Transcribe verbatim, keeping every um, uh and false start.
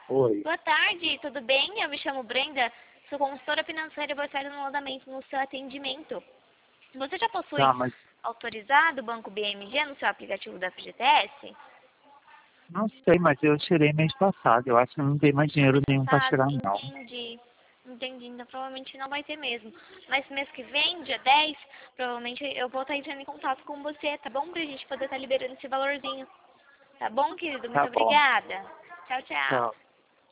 Oi. Boa tarde, tudo bem? Eu me chamo Brenda, sou consultora financeira e vou estar dando um andamento no seu atendimento. Você já possui Tá, mas autorizado o Banco B M G no seu aplicativo da F G T S? não sei, mas eu tirei mês passado. Eu acho que não tem mais dinheiro Mês nenhum pra passado, tirar, não. entendi. Entendi, então provavelmente não vai ter mesmo. Mas mês que vem, dia dez, provavelmente eu vou estar entrando em contato com você, tá bom? Pra gente poder estar liberando esse valorzinho. Tá bom, querido? Muito Tá bom. obrigada. Tchau, tchau. Tchau.